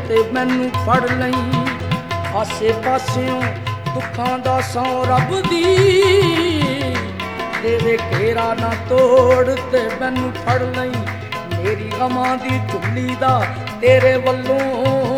ते मैनू फड़ लई। आसे पासियों दुखां दा सौं रब दी, तेरे घेरा ना तोड़ ते मैनू फड़ लई। मेरी गमां दी झुल्ली दा तेरे वल्लों,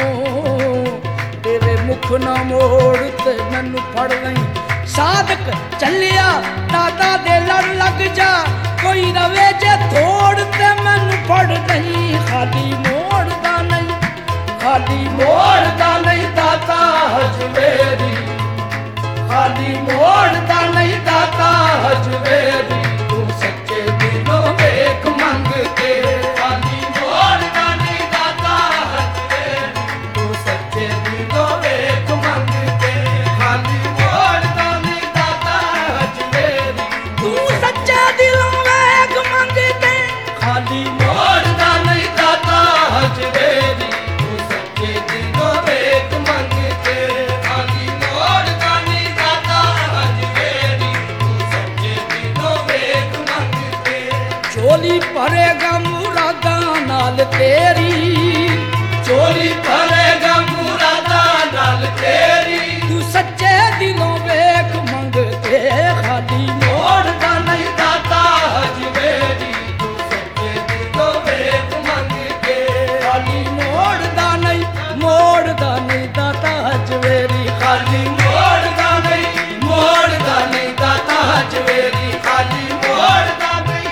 तेरे मुख ना मोड़ ते मैनू फड़ लई। साधक चलिया दादा दे लड़ लग जा, कोई रवे जे थोड़ ते मैनू फड़ नहीं। खाली मोड़दा नहीं, खाली मोड़दा नहीं दाता हजवेरी, खाली मोड़दा नहीं दाता हजवेरी। तू सच्चे दिलों वेख मंग के, खाली मोड़दा नहीं दाता हजवेरी। तू सच्चे दिलों वेख मंग के, खाली मोड़दा नहीं दाता हजवेरी। तू सच्चे दिलों वेख मंग के, खाली मोड़दा नहीं दाता हजवेरी। तू सच्चे दिलों वेख मंग के, खाली मोड़दा नहीं दाता हजवेरी। तू सच्चे दिलों वेख मंग के। झोली भरेगा मुरादां नाल तेरी, झोली भरेगा मुरादां नाल तेरी। तू सच्चे दिलों वेख मंग के, खाली मोड़दा नहीं दाता हजवेरी। तू सच्चे दिलों वेख मंग के, खाली मोड़दा नहीं दाता हजवेरी। खाली मोड़दा नहीं दाता हजवेरी। खाली मोड़दा नहीं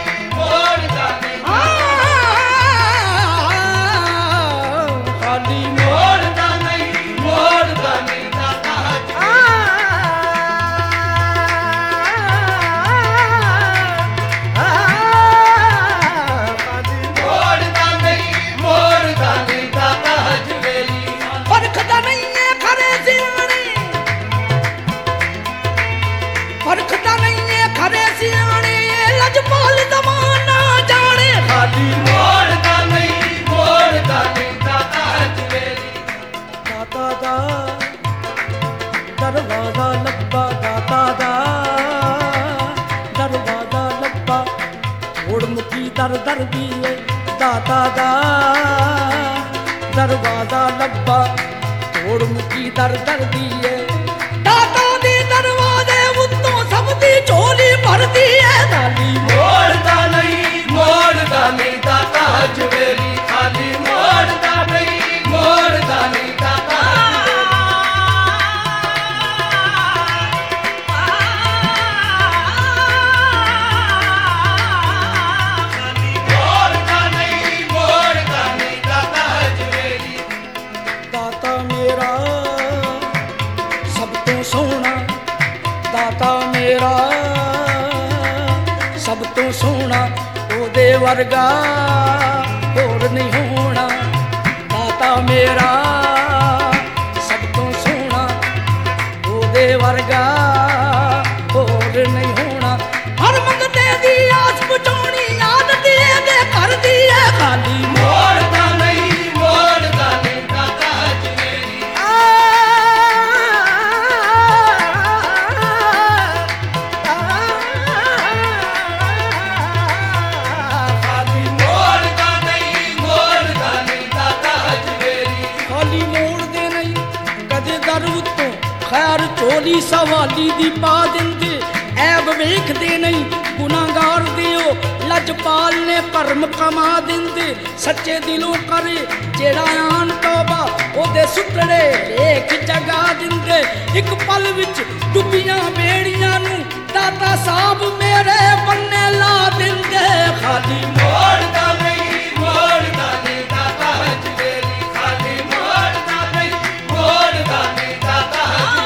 खाली मोड़दा नहीं दाता मोड़दा नहीं दाता हजवेरी। परखदा नहीं है खरे सियाणे, परखदा नहीं है खरे सियाणे, लजपाल ज़माना जाने। खाली मोड़दा नहीं दाता हजवेरी। दाता दा दरवाजा लब्बा, दाता दा दरवाजा लब्बा। छोड़ मुकी दर दर दी है, दाता दा दरवाजा लब्बा। छोड़ मुकी दर दर दी है, दाता दे दरवाजे उत्तों सब दी झोली भरदी है। खाली मोड़दा नहीं दाता हजवेरी। खाली मोड़दा नहीं दाता मोड़दा नहीं दाता हजवेरी। दाता मेरा सब तो सोहना, दाता मेरा सब तो सोहना, ओदे वर्गा होर नहीं होना। दाता मेरा सब तो सोहना, ओदे वर्गा होर नहीं होना। हर मंगते दी आस पुचाउणी, याद दी दे कर दी है। खाली मोड़दा नहीं दाता हजवेरी। खाली मोड़दा नहीं दाता हजवेरी। खाली मोड़दे नहीं कदे दर उत्तों, खैर झोली सवाली दी पा दिंदे। ऐब वेखदे नहीं गुनाहगार दिओ, लजपाल ने भरम कमा दिंदे। सच्चे दिलों करे जेड़ा आन तौबा, ओदे सुतड़े लेख जगा दिंदे। एक पल विच डुबियां बेड़ियां नू दाता साहब मेरे बन्ने ला दिंदे। खाली मोड़दा नहीं दाता हजवेरी। खाली मोड़दा नहीं दाता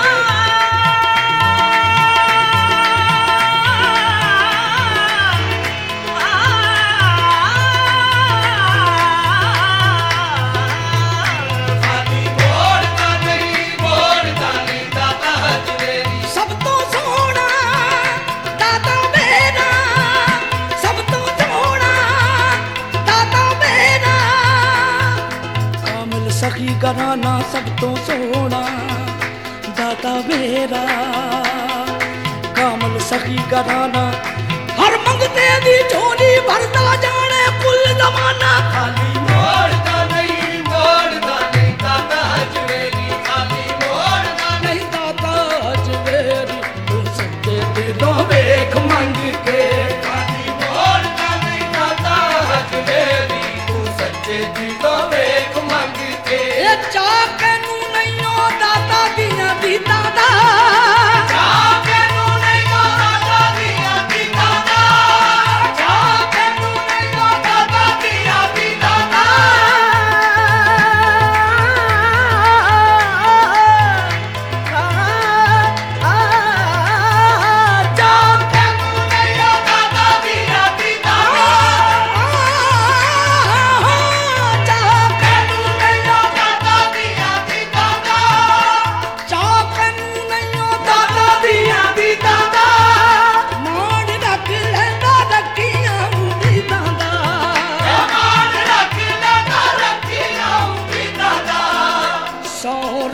हजवेरी। सब तो सोहना दाता मेरा, सब तो सोहना दाता मेरा। कामिल सखी घराना सब तो सोहना दाता मेरा। कामिल सखी घराना हर मंगते दी झोली भरदा जाने कुल जमाना। खाली मोड़दा नहीं दाता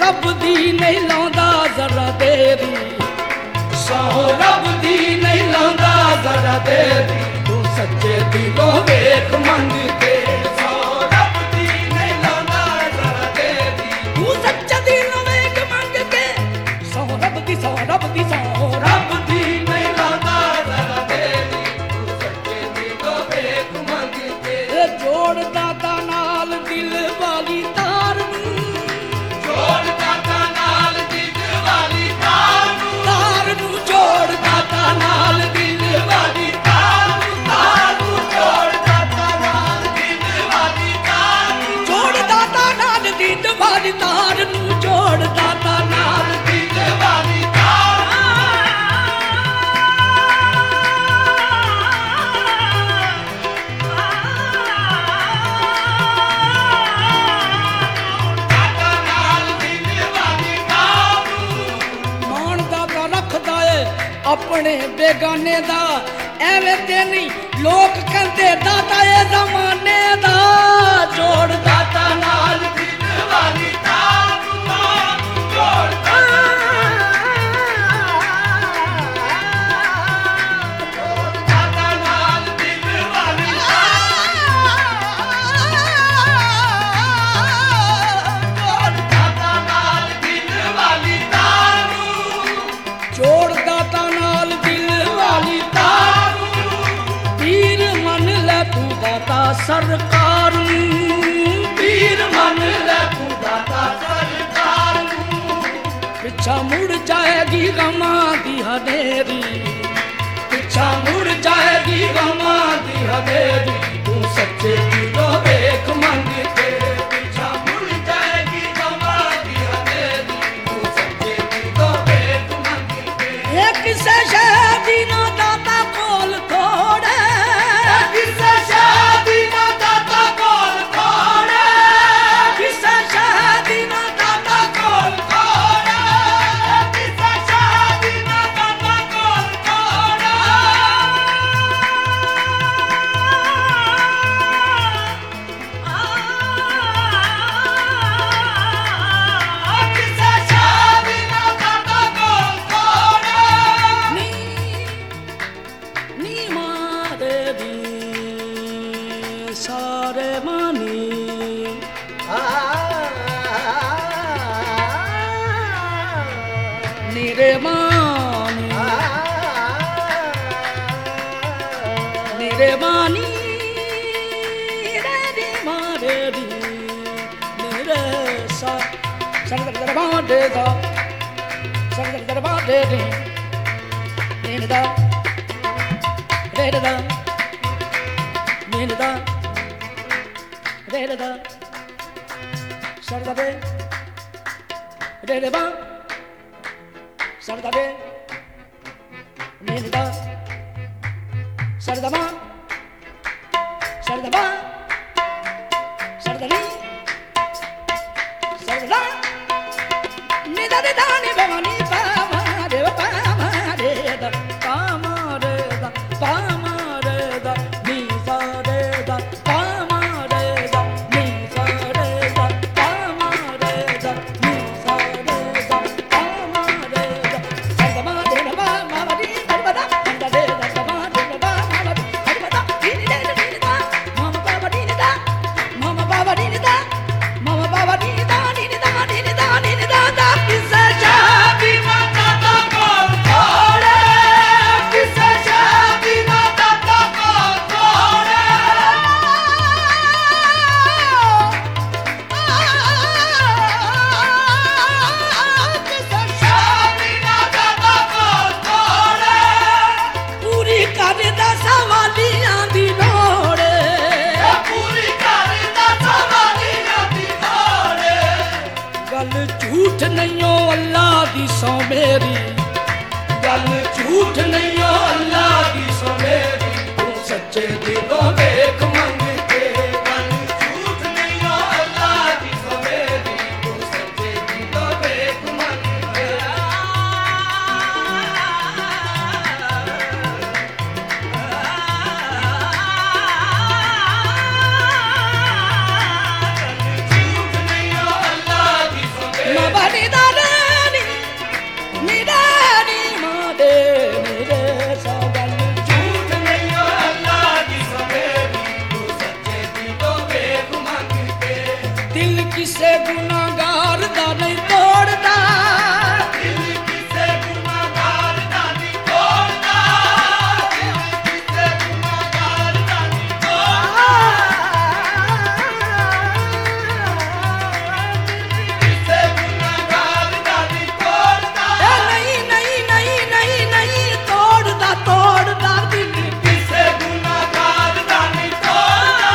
रब दी नहीं लांदा जरा देरी सौ रब दी नहीं लांदा जरा देरी तू सच्चे दिलों वेख मंग के सौ रब दी नहीं लांदा जरा देरी तू सच्चे दिलों वेख मंग के सौ रब दी सौ रब दी सौ रब दी नहीं लांदा जरा देरी तू सच्चे दिलों वेख मंग के जोड़ दाता नाल दिल वाली तार जोड़ दाता नाल दिल वाली तार जोड़ दाता नाल दिल वाली तार जोड़ दाता नाल दिल वाली तार जोड़ दाता नाल दिल वाली तार जोड़ दाता नाल दिल वाली अपने बेगाने दा एवें ते नहीं लोग कहते दाता ए जमाने दा जोड़ दाता नाल दिल वाली तार जोड़ दाता नाल दिल वाली जोड़ दाता नाल दिल वाली तार जोड़ दाता सरकार पीर मन ले तू दाता सरकार पिछा मुड़ जाएगी गमा दी हनेरी पिछा मुड़ जाएगी गमा दी हनेरी तू सच्चे दिलों वेख मंग के पिछा मुड़ जाएगी गमा दी हनेरी तू सच्चे दिलों वेख मंग के एक से शादी ना दाता कोल थोड़े किसे शादी ना दाता कोल थोड़े किसे शादी ना दाता कोल थोड़े किसे शादी ना दाता कोल थोड़े किसे शादी ना दाता कोल थोड़े नी मारे दी सारे मानी नीरे मानी नीरे मानी रे मारे दी नीरे सा सरदर दरबार दे दा सरदर दरबार दे दी नीरे दा रे दा नीरे दा रे दा सरदा दे रे बा सरदा दे नीरे दा सरदा बा सरदा बा सरदा नी सरदा नी दा दा नी बा नी पा मा रे पा मा रे दा पा मा रे दा पा मा रे दा नी सा रे दा पा मा रे दा नी सा रे दा पा मा रे दा नी सा रे दा पा मा रे दा सरदा मा रे दा मा मा दी दा दा दा रे दा मा रे दा मा मा दी दा दी रे दी दा mama baba di da mama baba di da mama baba di da di da di da di da da kisa shaadi na tata kol thode kisa shaadi na tata kol thode kisa shaadi na tata kol thode puri kar da sawaliyan di ਲੋੜ ਪੂਰੀ ਕਰਦਾ ਸਵਾਲੀਆਂ ਦੀ ਲੋੜ ਗੱਲ ਝੂਠ ਨਹੀਂਓ ਅੱਲਾ ਦੀ ਸੌ ਮੇਰੀ ਗੱਲ ਝੂਠ ਨਹੀਂਓ ਅੱਲਾ ਦੀ ਸੌ ਮੇਰੀ ਤੂੰ ਸੱਚੇ ਦਿਲੋਂ ਵੇਖ ਮੰਗ ਕੇ ਗੱਲ ਝੂਠ ਨਹੀਂਓ ਅੱਲਾ ਦੀ ਸੌ ਮੇਰੀ ਤੂੰ ਸੱਚੇ ਦਿਲੋਂ ਵੇਖ ਮੰਗ ਕੇ Nobody दिल किसे गुनाहगार दा नहीं तोड़दा दिल किसे गुनाहगार दा नहीं तोड़दा दिल किसे गुनाहगार दा नहीं तोड़दा किसे गुनाहगार दा नहीं तोड़दा नहीं नहीं नहीं नहीं नहीं तोड़दा तोड़दा दिल किसे गुनाहगार दा नहीं तोड़दा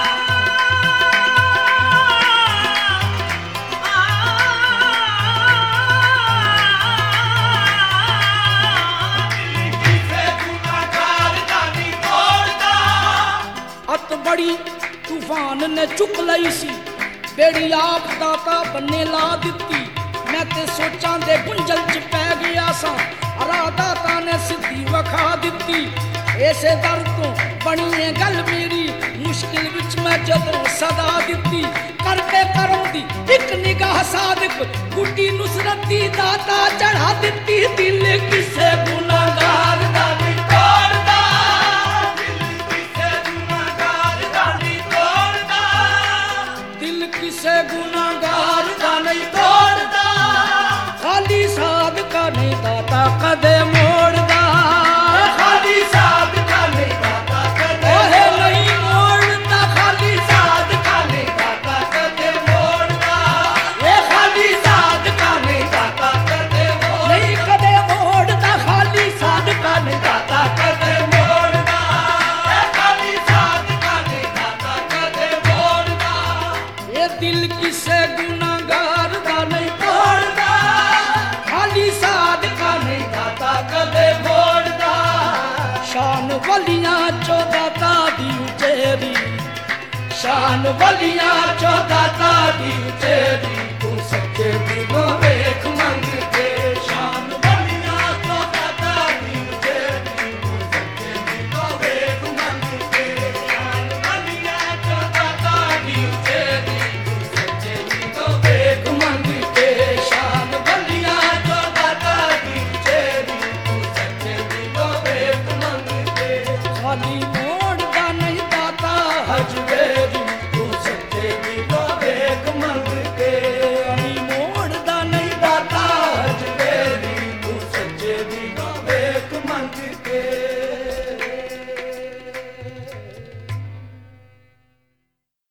किसे गुनाहगार दा नहीं तोड़दा अत बड़ी तूफान ने चुक लई सी बेड़ी आप दाता बन्ने ला दिती मैं ते सोचां दे गुंजल च पै गया सा अरा दाता ने सिद्धि वखा दिती ऐसे दर तो बनी है गल मेरी मुश्किल विच मैं जदों सदा दिती करके करों दी एक निगाह सादिक गुड्डी नुसरत दी दाता चढ़ा दिती दिल किसे गुनाहगार दा नहीं तोड़दा दिल किसे गुनाहगार दा नहीं तोड़दा दिल किसे गुनाहगार दा नहीं तोड़दा खाली सादका नहीं दाता कदे मोड़दा खाली सादका नहीं दाता कदे ओहे नहीं मोड़दा खाली सादका नहीं दाता कदे मोड़दा ये खाली सादका नहीं दाता कदे मोड़दा नहीं कदे मोड़दा खाली सादका नहीं दाता कदे मोड़दा खाली सादका नहीं दाता कदे मोड़दा ये दिल किसे गुनाहगार दा नहीं तोड़दा खाली सादका नहीं दाता कदे मोड़दा शान वलियां चो दाता दी उचेरी शान वलियां चो